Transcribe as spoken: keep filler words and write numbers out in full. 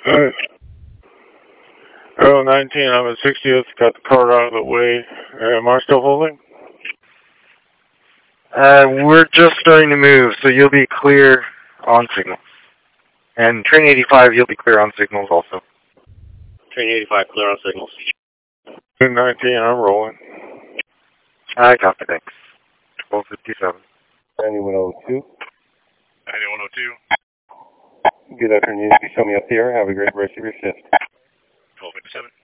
Alright. Arrow nineteen, I'm at sixtieth, got the card out of the way. Am I still holding? Uh, we're just starting to move, so you'll be clear on signals. And train eighty-five, you'll be clear on signals also. Train eighty-five, clear on signals. Train nineteen, I'm rolling. I copy, thanks. twelve fifty-seven. ninety-one oh two. ninety-one oh two. Good afternoon. You show me up here. Have a great rest of your shift. twelve fifty-seven.